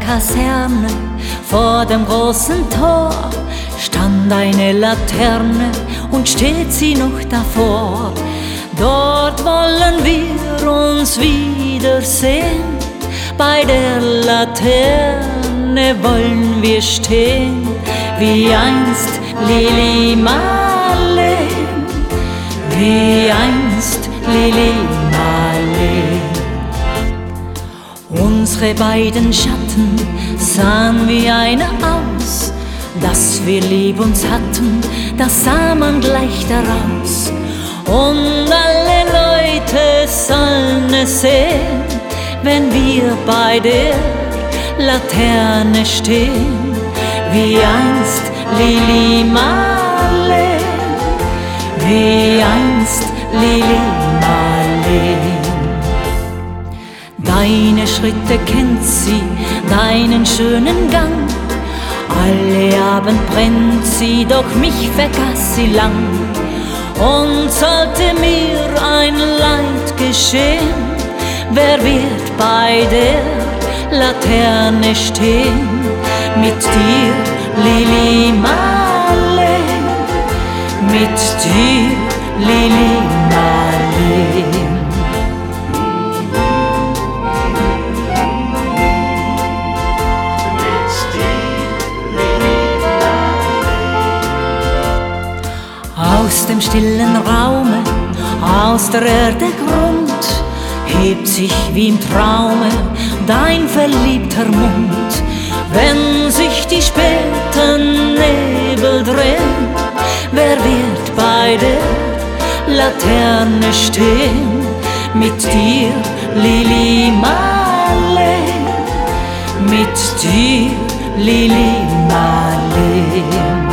Kaserne vor dem großen Tor stand eine Laterne und steht sie noch davor. Dort wollen wir uns wiedersehen, bei der Laterne wollen wir stehen, wie einst Lili Marleen, wie einst Lili Marleen. Unsere beiden Schatten sahen wie einer aus, dass wir lieb uns hatten, das sah man gleich daraus. Und alle Leute sollen es sehen, wenn wir bei der Laterne stehen, wie einst Lili Marleen, wie einst Lili Marleen. Deine Schritte kennt sie, deinen schönen Gang, alle Abend brennt sie, doch mich vergaß sie lang. Und sollte mir ein Leid geschehen, wer wird bei der Laterne stehen? Mit dir, Lili Marleen, mit dir, Lili Marleen. Aus dem stillen Raume, aus der Erde Grund, hebt sich wie im Traume dein verliebter Mund. Wenn sich die späten Nebel drehen, wer wird bei der Laterne stehen? Mit dir, Lili Marleen, mit dir, Lili Marleen.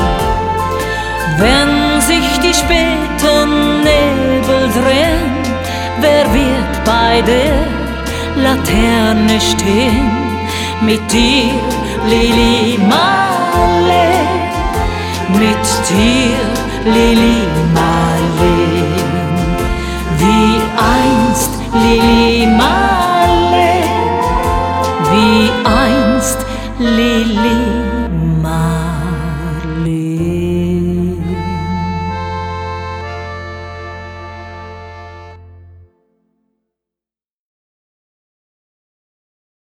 Wenn sich die späten Nebel drehen, wer wird bei der Laterne stehen? Mit dir, Lili Marleen, mit dir, Lili Marleen. Wie einst Lili Marleen, wie einst Lili Marleen.